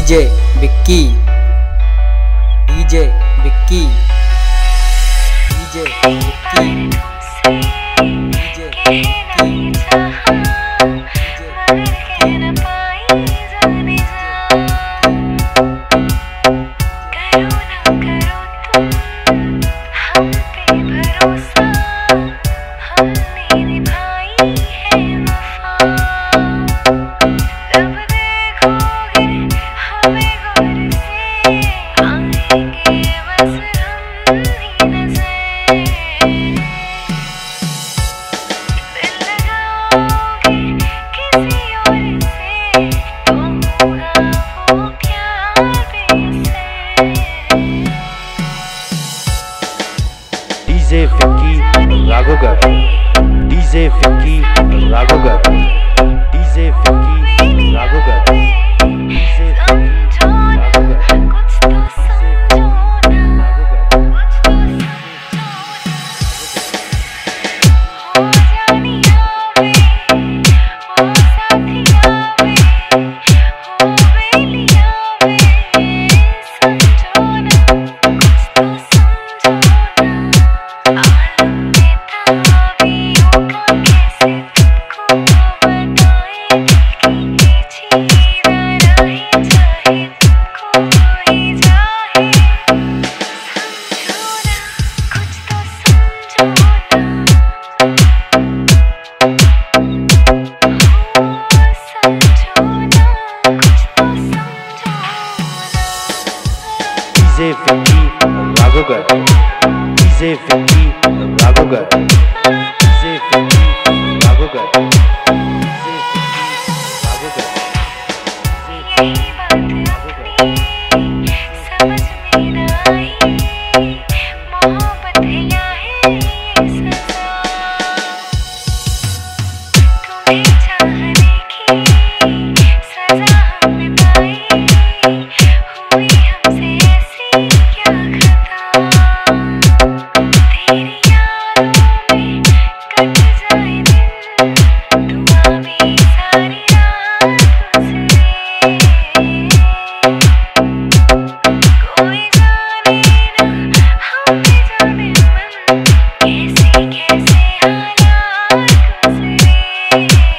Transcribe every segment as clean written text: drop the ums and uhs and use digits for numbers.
DJ Vicky, DJ Vicky, DJ Vicky, DJ Vicky. DJ Vicky Raghogarh, DJ Vicky Raghogarh, DJ Vicky Raghogarh, DJ Vicky Raghogarh. DJ Vicky Raghogarh, DJ Vicky Raghogarh, DJ Vicky Raghogarh, DJ Vicky Raghogarh. यही बात अपनी समझ में न आई, मोहब्बत है या है ये सजा। तुम्हें चाहने की सजा हमें पाई, हुई हमसे ऐसी क्या खता। तेरी यादों में कट जाए दिन, दुआ में सारी रात गुजरे। कोई जाने ना हमें जाने मन, कैसे कैसे हालात गुजरे।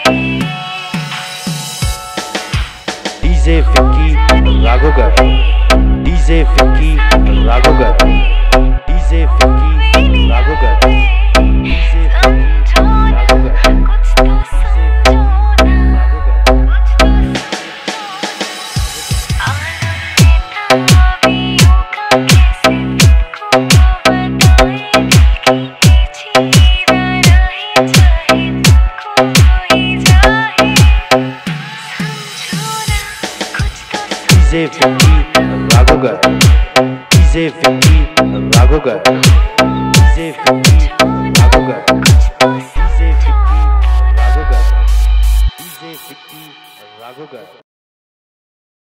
DJ Vicky Raghogarh, DJ Vicky Raghogarh, DJ Vicky Raghogarh, DJ Vicky Raghogarh. कुछ तो समझो ना, आलम में ताबियों का कैसे तुमको बताएं। दिल की चीज़ रहे चाहे तुमको ही जाए, समझो ना कुछ तो DJ Vicky Raghogarh, DJ Vicky Raghogarh, DJ Vicky Raghogarh, DJ Vicky Raghogarh, DJ Vicky राघोगर।